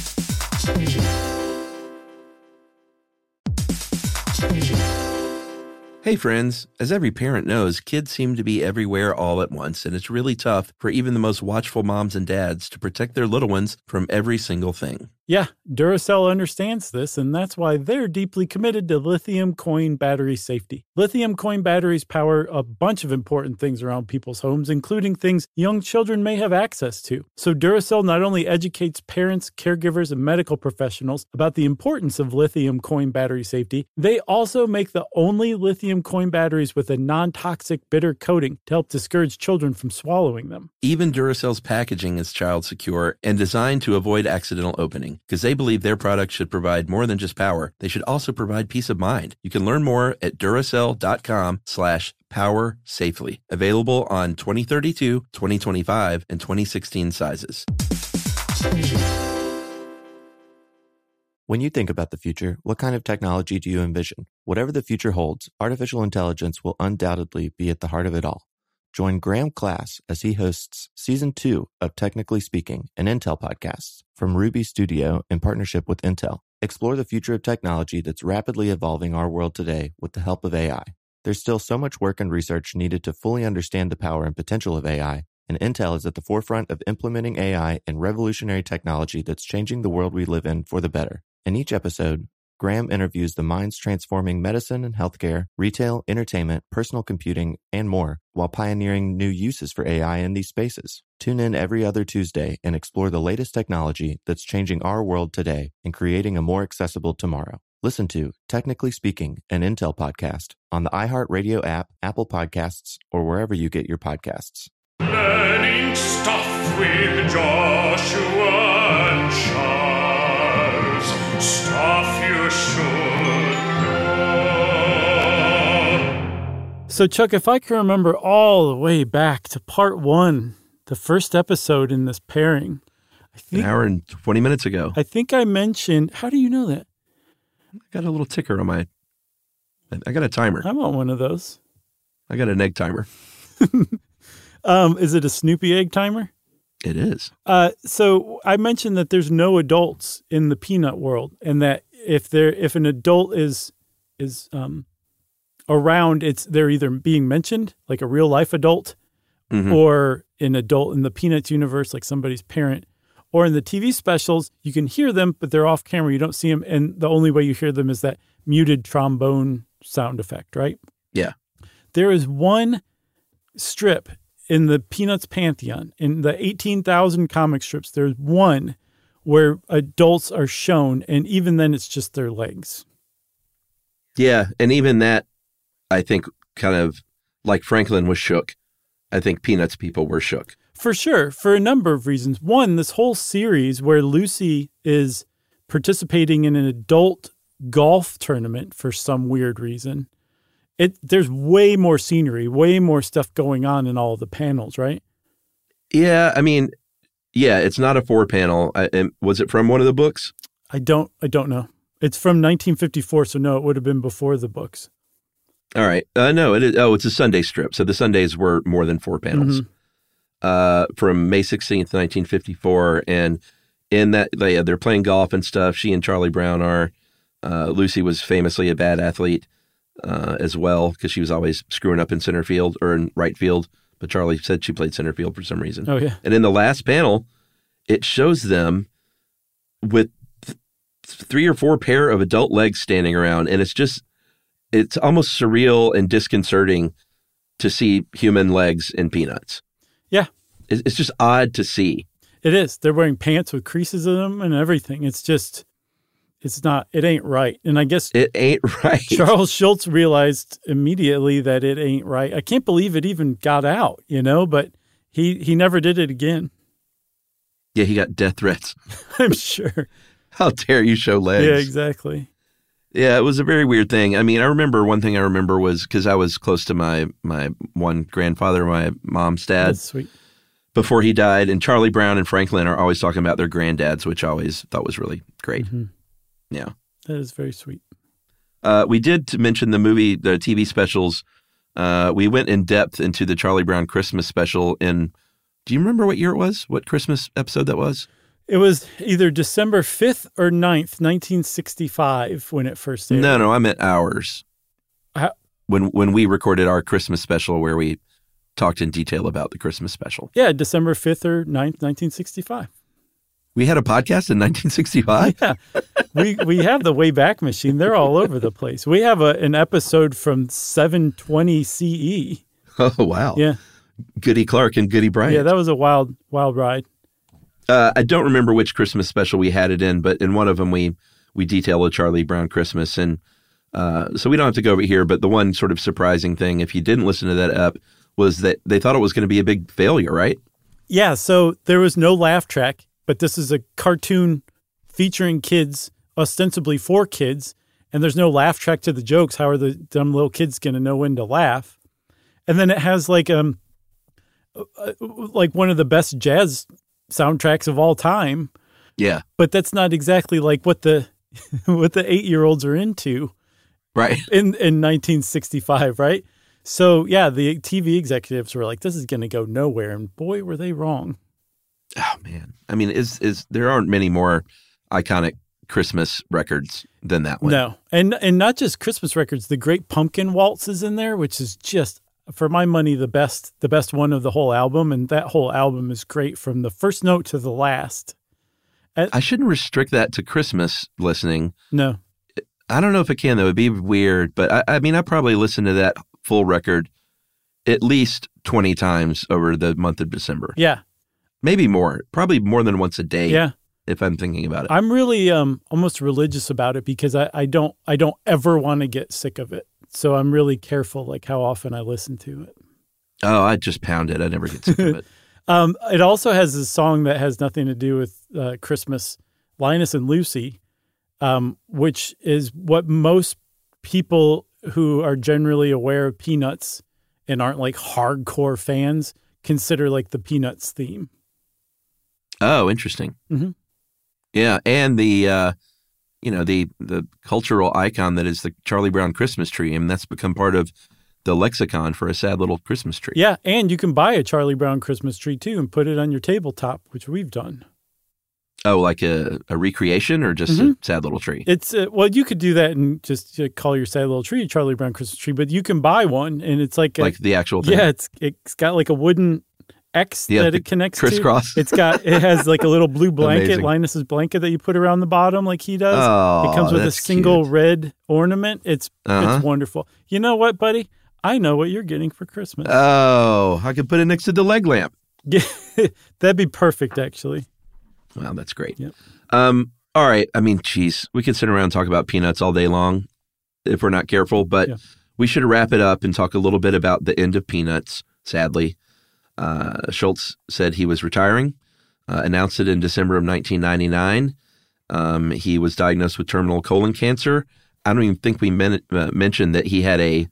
Hey friends, as every parent knows, kids seem to be everywhere all at once, and it's really tough for even the most watchful moms and dads to protect their little ones from every single thing. Yeah, Duracell understands this, and that's why they're deeply committed to lithium coin battery safety. Lithium coin batteries power a bunch of important things around people's homes, including things young children may have access to. So Duracell not only educates parents, caregivers, and medical professionals about the importance of lithium coin battery safety, they also make the only lithium coin batteries with a non-toxic bitter coating to help discourage children from swallowing them. Even Duracell's packaging is child secure and designed to avoid accidental opening, because they believe their products should provide more than just power. They should also provide peace of mind. You can learn more at Duracell.com slash power safely. Available on twenty thirty-two, twenty twenty-five, and twenty sixteen sizes. When you think about the future, what kind of technology do you envision? Whatever the future holds, artificial intelligence will undoubtedly be at the heart of it all. Join Graham Class as he hosts Season two of Technically Speaking, an Intel podcast from Ruby Studio in partnership with Intel. Explore the future of technology that's rapidly evolving our world today with the help of A I. There's still so much work and research needed to fully understand the power and potential of A I, and Intel is at the forefront of implementing A I and revolutionary technology that's changing the world we live in for the better. In each episode, Graham interviews the minds transforming medicine and healthcare, retail, entertainment, personal computing, and more, while pioneering new uses for A I in these spaces. Tune in every other Tuesday and explore the latest technology that's changing our world today and creating a more accessible tomorrow. Listen to Technically Speaking, an Intel podcast on the iHeartRadio app, Apple Podcasts, or wherever you get your podcasts. Learning stuff with Joshua and Charles. Stuff you should know. So, Chuck, if I can remember all the way back to part one, the first episode in this pairing, I think, An hour and twenty minutes ago. I think I mentioned, how do you know that? I got a little ticker on my, I got a timer. I want one of those. I got an egg timer. Um, is it a Snoopy egg timer? It is. Uh, so I mentioned that there's no adults in the peanut world, and that if there if an adult is is um, around, it's they're either being mentioned like a real life adult, mm-hmm. or an adult in the Peanuts universe, like somebody's parent, or in the T V specials, you can hear them, but they're off camera. You don't see them. And the only way you hear them is that muted trombone sound effect, right? Yeah. There is one strip in the Peanuts pantheon, in the eighteen thousand comic strips, there's one where adults are shown, and even then it's just their legs. Yeah, and even that, I think, kind of, like Franklin was shook. I think Peanuts people were shook. For sure, for a number of reasons. One, this whole series where Lucy is participating in an adult golf tournament for some weird reason. It there's way more scenery, way more stuff going on in all of the panels, right? Yeah, I mean, yeah, it's not a four panel. I, and was it from one of the books? I don't I don't know. It's from nineteen fifty-four, so no, it would have been before the books. All right. Uh, no, it is. Oh, it's a Sunday strip. So the Sundays were more than four panels. Mm-hmm. Uh, from May sixteenth, nineteen fifty-four. And in that, they, they're playing golf and stuff. She and Charlie Brown are. Uh, Lucy was famously a bad athlete uh, as well, because she was always screwing up in center field or in right field. But Charlie said she played center field for some reason. Oh, yeah. And in the last panel, it shows them with th- three or four pair of adult legs standing around. And it's just, it's almost surreal and disconcerting to see human legs in Peanuts. Yeah. It's, it's just odd to see. It is. They're wearing pants with creases in them and everything. It's just, it's not, it ain't right. And I guess it ain't right. Charles Schultz realized immediately that it ain't right. I can't believe it even got out, you know, but he, he never did it again. Yeah, he got death threats. I'm sure. How dare you show legs? Yeah, exactly. Yeah, it was a very weird thing. I mean, I remember one thing I remember was because I was close to my my one grandfather, my mom's dad. That's sweet. Before he died, and Charlie Brown and Franklin are always talking about their granddads, which I always thought was really great. Mm-hmm. Yeah. That is very sweet. Uh, we did mention the movie, the T V specials. Uh, we went in depth into the Charlie Brown Christmas special in, do you remember what year it was? What Christmas episode that was? It was either December fifth or ninth, nineteen sixty-five, when it first aired. No, no, I meant ours. How? When when we recorded our Christmas special where we talked in detail about the Christmas special. Yeah, December fifth or ninth, nineteen sixty-five. We had a podcast in nineteen sixty-five? Yeah. we we have the Wayback Machine. They're all over the place. We have a, an episode from seven twenty C E. Oh, wow. Yeah. Goody Clark and Goody Bryant. Yeah, that was a wild, wild ride. Uh, I don't remember which Christmas special we had it in, but in one of them we we detail a Charlie Brown Christmas. And uh, so we don't have to go over here, but the one sort of surprising thing, if you didn't listen to that ep, was that they thought it was going to be a big failure, right? Yeah, so there was no laugh track, but this is a cartoon featuring kids, ostensibly for kids, and there's no laugh track to the jokes. How are the dumb little kids going to know when to laugh? And then it has like um like one of the best jazz soundtracks of all time. Yeah. But that's not exactly like what the what the eight-year-olds are into. Right. In in nineteen sixty-five, right? So, yeah, the T V executives were like, this is going to go nowhere. And boy, were they wrong. Oh, man. I mean, is is there aren't many more iconic Christmas records than that one. No. And and not just Christmas records. The Great Pumpkin Waltz is in there, which is just, for my money, the best the best one of the whole album. And that whole album is great from the first note to the last. At, I shouldn't restrict that to Christmas listening. No. I don't know if it can, though. It'd be weird. But, I, I mean, I probably listened to that full record at least twenty times over the month of December. Yeah. Maybe more. Probably more than once a day. Yeah. If I'm thinking about it. I'm really um, almost religious about it because I, I don't I don't ever want to get sick of it. So I'm really careful like how often I listen to it. Oh, I just pound it. I never get sick of it. um, it also has a song that has nothing to do with uh, Christmas, Linus and Lucy, um, which is what most people who are generally aware of Peanuts and aren't like hardcore fans consider like the Peanuts theme. Oh, interesting. Mm-hmm. Yeah, and the uh, you know the the cultural icon that is the Charlie Brown Christmas tree, I mean that's become part of the lexicon for a sad little Christmas tree. Yeah, and you can buy a Charlie Brown Christmas tree too and put it on your tabletop, which we've done. Oh, like a, a recreation or just Mhm. a sad little tree? It's uh, well, you could do that and just uh, call your sad little tree a Charlie Brown Christmas tree, but you can buy one, and it's like a, Like the actual thing? yeah, it's it's got like a wooden X Yeah, that the it connects crisscross. to. It's got it has like a little blue blanket, Amazing. Linus's blanket that you put around the bottom, like he does. Oh, it comes with a that's single cute. red ornament. It's Uh-huh. it's wonderful. You know what, buddy? I know what you're getting for Christmas. Oh, I could put it next to the leg lamp. Yeah, that'd be perfect, actually. Wow, that's great. Yep. Um, all right. I mean, geez, we could sit around and talk about peanuts all day long if we're not careful, but Yeah. we should wrap it up and talk a little bit about the end of Peanuts, sadly. Uh, Schultz said he was retiring, uh, announced it in December of nineteen ninety-nine. Um, he was diagnosed with terminal colon cancer. I don't even think we men- uh, mentioned that he had a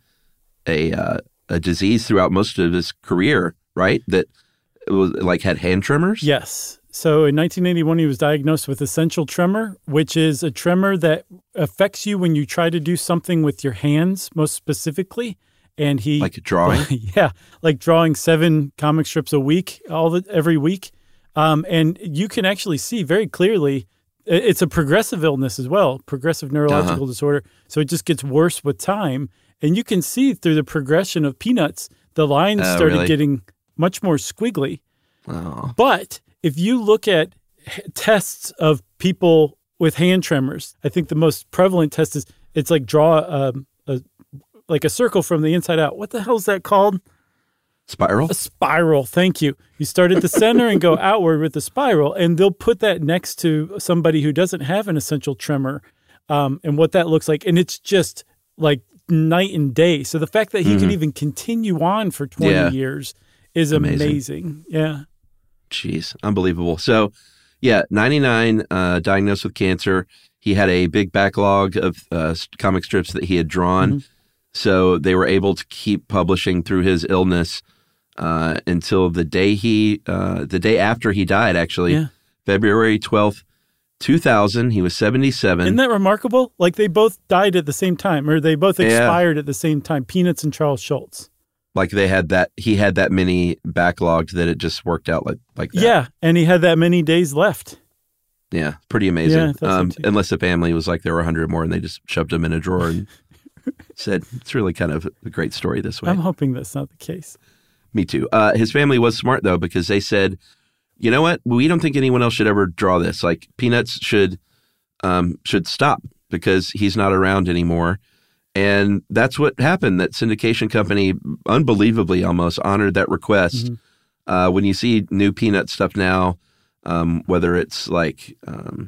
a uh, a disease throughout most of his career, right? That it was like had hand tremors. Yes. So in nineteen eighty-one, he was diagnosed with essential tremor, which is a tremor that affects you when you try to do something with your hands, most specifically. And he, Like drawing? yeah, like drawing seven comic strips a week, all the every week. Um, and you can actually see very clearly. i- It's a progressive illness as well, progressive neurological Uh-huh. disorder. So it just gets worse with time, and you can see through the progression of Peanuts, the lines Oh, started really? getting much more squiggly. Oh, But if you look at h- tests of people with hand tremors, I think the most prevalent test is it's like draw um, a like a circle from the inside out. What the hell is that called? spiral? A spiral. Thank you. You start at the center and go outward with the spiral, and they'll put that next to somebody who doesn't have an essential tremor, um, and what that looks like. And it's just like night and day. So the fact that he can even continue on for twenty Yeah. years is Amazing. amazing. Yeah. Jeez, unbelievable. So, yeah, ninety-nine, uh, diagnosed with cancer. He had a big backlog of uh, comic strips that he had drawn. Mm-hmm. So they were able to keep publishing through his illness uh, until the day he, uh, the day after he died, actually, Yeah. February twelfth, two thousand. He was seventy-seven. Isn't that remarkable? Like they both died at the same time, or they both Yeah. expired at the same time. Peanuts and Charles Schultz. like they had that, he had that many backlogged that it just worked out like, like that. Yeah, and he had that many days left. Yeah, pretty amazing. Yeah, I thought so um, too. unless the family was like there were a hundred more and they just shoved them in a drawer and said it's really kind of a great story this way. I'm hoping that's not the case. Me too. Uh, his family was smart though because they said, you know what, we don't think anyone else should ever draw this. Like Peanuts should um, should stop because he's not around anymore. And that's what happened. That syndication company, unbelievably almost, honored that request. Mm-hmm. Uh, when you see new Peanut stuff now, um, whether it's like um,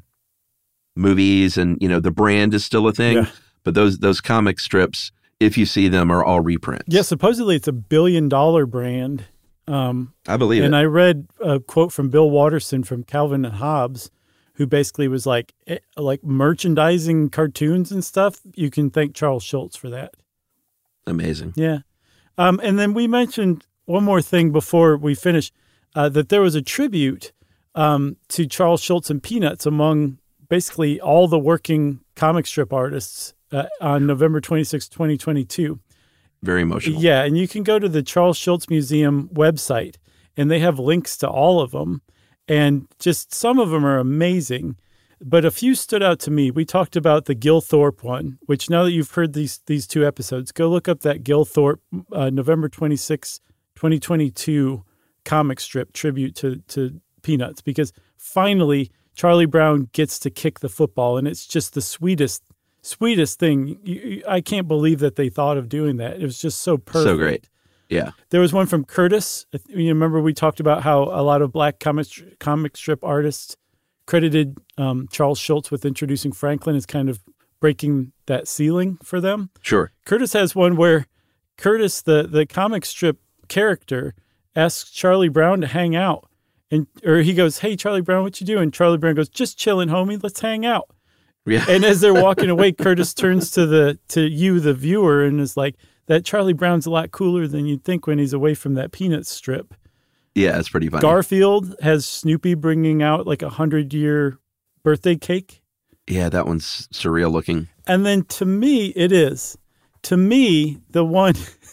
movies and, you know, the brand is still a thing, Yeah. but those those comic strips, if you see them, are all reprints. Yeah, supposedly it's a billion dollar brand. Um, I believe and it. I read a quote from Bill Watterson from Calvin and Hobbes, who basically was like, eh, like merchandising cartoons and stuff. You can thank Charles Schultz for that. Amazing. Yeah. Um, and then we mentioned one more thing before we finish, uh, that there was a tribute um, to Charles Schultz and Peanuts among basically all the working comic strip artists uh, on November twenty-sixth, twenty twenty-two. Very emotional. Yeah, and you can go to the Charles Schultz Museum website, and they have links to all of them. And just some of them are amazing, but a few stood out to me. We talked about the Gil Thorpe one, which now that you've heard these these two episodes, go look up that Gil Thorpe uh, November twenty-sixth, twenty twenty-two comic strip tribute to, to Peanuts, because finally Charlie Brown gets to kick the football, and it's just the sweetest, sweetest thing. You, you, I can't believe that they thought of doing that. It was just so perfect. So great. Yeah. There was one from Curtis. You remember we talked about how a lot of black comic comic strip artists credited um, Charles Schultz with introducing Franklin as kind of breaking that ceiling for them. Sure. Curtis has one where Curtis, the the comic strip character, asks Charlie Brown to hang out, and or he goes, "Hey, Charlie Brown, what you doing?" Charlie Brown goes, "Just chilling, homie. Let's hang out." Yeah. And as they're walking away, Curtis turns to the to you, the viewer, and is like, "That Charlie Brown's a lot cooler than you'd think when he's away from that Peanuts strip." Yeah, it's pretty funny. Garfield has Snoopy bringing out like a hundred year birthday cake. Yeah, that one's surreal looking. And then to me, it is. To me, the one,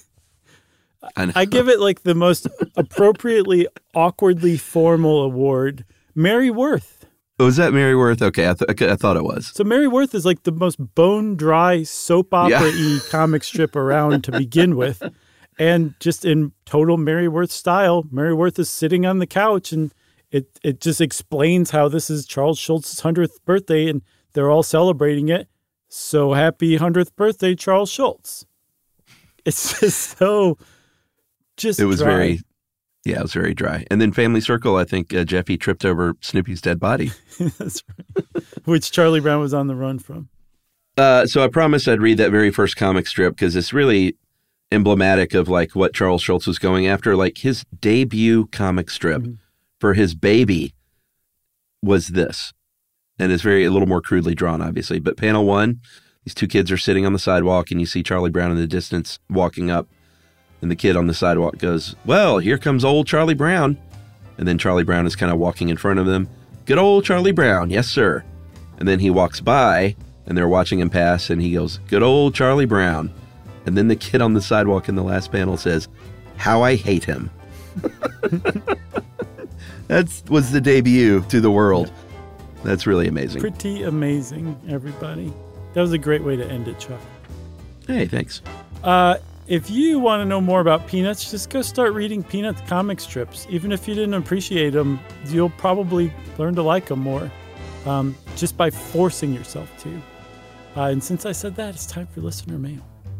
I, know. I give it like the most appropriately, awkwardly formal award, Mary Worth. Oh, was that Mary Worth? Okay, I, th- I thought it was. So Mary Worth is like the most bone-dry soap opera-y Yeah. comic strip around to begin with. And just in total Mary Worth style, Mary Worth is sitting on the couch, and it, it just explains how this is Charles Schulz's hundredth birthday, and they're all celebrating it. So happy hundredth birthday, Charles Schulz. It's just so just It was dry. very, yeah, it was very dry. And then Family Circle, I think uh, Jeffy tripped over Snoopy's dead body. That's right. Which Charlie Brown was on the run from. Uh, so I promised I'd read that very first comic strip because it's really emblematic of like what Charles Schulz was going after. Like his debut comic strip mm-hmm. for his baby was this. And it's very, a little more crudely drawn, obviously. But panel one, these two kids are sitting on the sidewalk and you see Charlie Brown in the distance walking up. And the kid on the sidewalk goes, well, here comes old Charlie Brown. And then Charlie Brown is kind of walking in front of them. Good old Charlie Brown. Yes, sir. And then he walks by and they're watching him pass and he goes, good old Charlie Brown. And then the kid on the sidewalk in the last panel says, how I hate him. That was the debut to the world. That's really amazing. Pretty amazing, everybody. That was a great way to end it, Chuck. Hey, thanks. Uh, if you want to know more about Peanuts, just go start reading Peanuts comic strips. Even if you didn't appreciate them, you'll probably learn to like them more um, just by forcing yourself to. Uh, and since I said that, it's time for listener mail.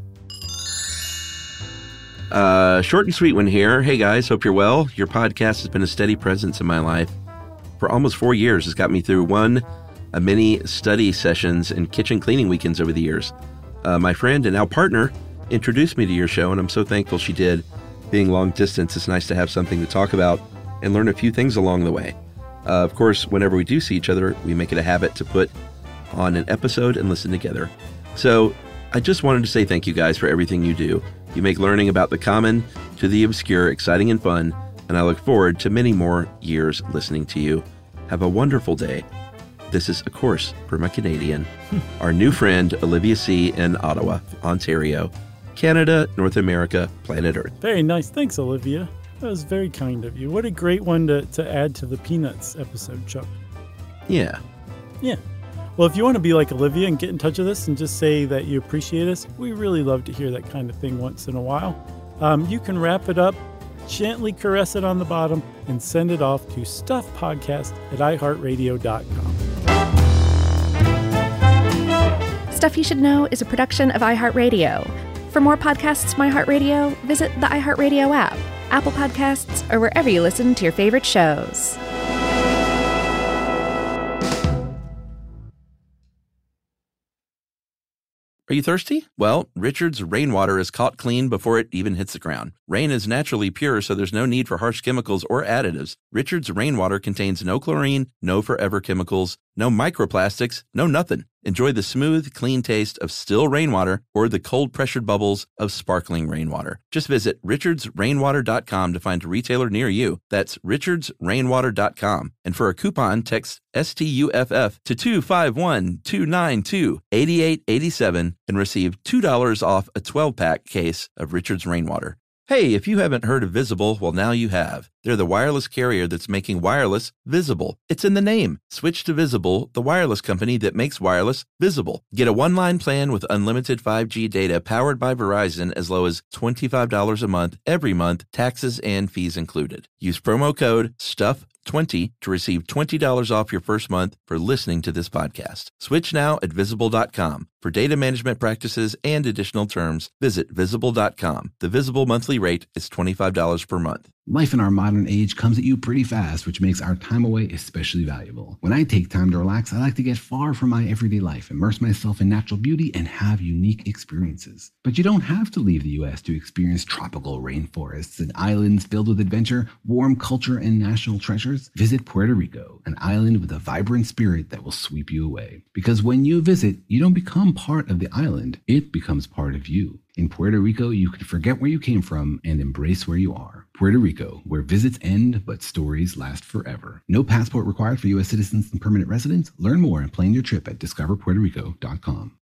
Uh, short and sweet one here. Hey, guys, hope you're well. Your podcast has been a steady presence in my life. For almost four years, it's got me through one, a many study sessions and kitchen cleaning weekends over the years. Uh, my friend and now partner introduced me to your show, and I'm so thankful she did. Being long distance, it's nice to have something to talk about and learn a few things along the way. Uh, of course, whenever we do see each other, we make it a habit to put on an episode and listen together. So I just wanted to say thank you guys for everything you do. You make learning about the common to the obscure exciting and fun, and I look forward to many more years listening to you. Have a wonderful day. This is, of course, for my Canadian, our new friend, Olivia C. in Ottawa, Ontario, Canada, North America, planet Earth. Very nice. Thanks, Olivia. That was very kind of you. What a great one to, to add to the Peanuts episode, Chuck. Yeah. Yeah. Well, if you want to be like Olivia and get in touch with us and just say that you appreciate us, we really love to hear that kind of thing once in a while. Um, you can wrap it up, gently caress it on the bottom, and send it off to stuffpodcast at i heart radio dot com. Stuff You Should Know is a production of iHeartRadio. For more podcasts from iHeartRadio, visit the iHeartRadio app, Apple Podcasts, or wherever you listen to your favorite shows. Are you thirsty? Well, Richard's Rainwater is caught clean before it even hits the ground. Rain is naturally pure, so there's no need for harsh chemicals or additives. Richard's Rainwater contains no chlorine, no forever chemicals, no microplastics, no nothing. Enjoy the smooth, clean taste of still rainwater or the cold-pressured bubbles of sparkling rainwater. Just visit richards rainwater dot com to find a retailer near you. That's richards rainwater dot com. And for a coupon, text S T U F F to two five one, two nine two, eight eight eight seven and receive two dollars off a twelve-pack case of Richard's Rainwater. Hey, if you haven't heard of Visible, well, now you have. They're the wireless carrier that's making wireless visible. It's in the name. Switch to Visible, the wireless company that makes wireless visible. Get a one-line plan with unlimited five G data powered by Verizon as low as twenty-five dollars a month, every month, taxes and fees included. Use promo code stuff twenty to receive twenty dollars off your first month for listening to this podcast. Switch now at visible dot com. For data management practices and additional terms, visit visible dot com. The Visible monthly rate is twenty-five dollars per month. Life in our modern age comes at you pretty fast, which makes our time away especially valuable. When I take time to relax, I like to get far from my everyday life, immerse myself in natural beauty, and have unique experiences. But you don't have to leave the U S to experience tropical rainforests and islands filled with adventure, warm culture, and national treasures. Visit Puerto Rico, an island with a vibrant spirit that will sweep you away. Because when you visit, you don't become part of the island, it becomes part of you. In Puerto Rico, you can forget where you came from and embrace where you are. Puerto Rico, where visits end, but stories last forever. No passport required for U S citizens and permanent residents. Learn more and plan your trip at discover puerto rico dot com.